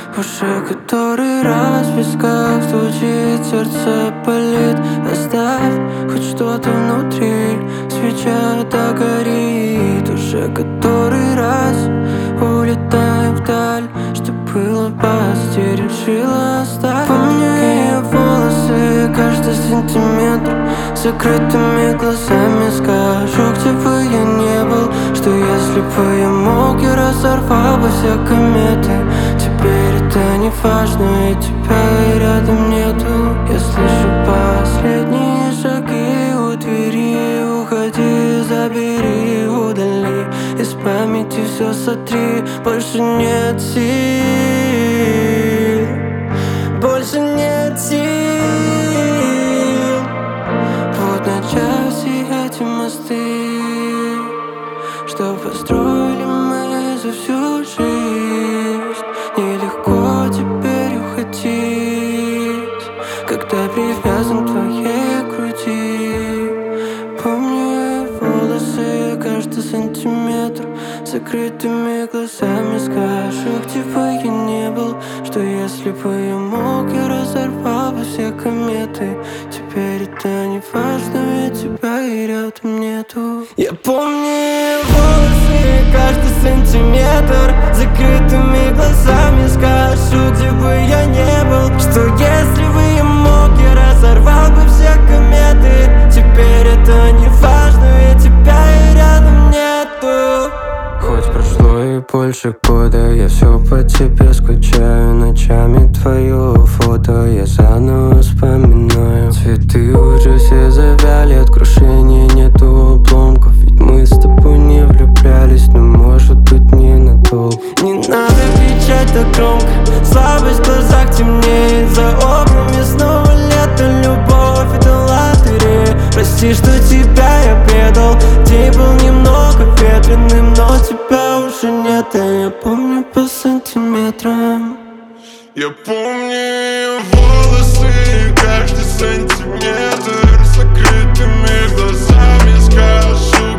Уже который раз в висках стучит, сердце болит. Оставь хоть что-то внутри, свеча догорит. Уже который раз улетаем вдаль, что было позади, решила оставить. Помню ее волосы, каждый сантиметр, закрытыми глазами скажу, где бы я не был, что если бы я мог, я разорвал бы все кометы. Теперь это не важно, и тебя и рядом нету. Я слышу последние шаги у двери. Уходи, забери, удали, из памяти все сотри. Больше нет сил, больше нет сил. Вот начав все эти мосты, что построили мы за всю жизнь. Нелегко теперь уходить, когда привязан к твоей груди. Помню волосы, каждый сантиметр, закрытыми глазами скажу, где бы я не был, что если бы я мог, я разорвал бы все кометы. Теперь это не важно, ведь тебя и рядом нету. Я помню волосы, каждый сантиметр, закрытыми глазами скажу, где бы я не был, что если бы я мог, я разорвал бы все кометы. Теперь это не важно, ведь тебя и рядом нету. Хоть прошло и больше года, я все по тебе скучаю. Ночами твое фото я заново вспоминаю. Цветы уже все завяли, от крушения нету обломков. Ведь мы с тобой не влюблялись, но может быть ненадолго. Не надо кричать так громко, слабость в глазах темнеет. За окнами снова лето, любовь это лотерея. Прости, что тебя я предал, день был немного ветреным, но тебя уже нет. А я помню по сантиметрам. Я помню ее волосы, каждый сантиметр, закрытыми глазами скажу,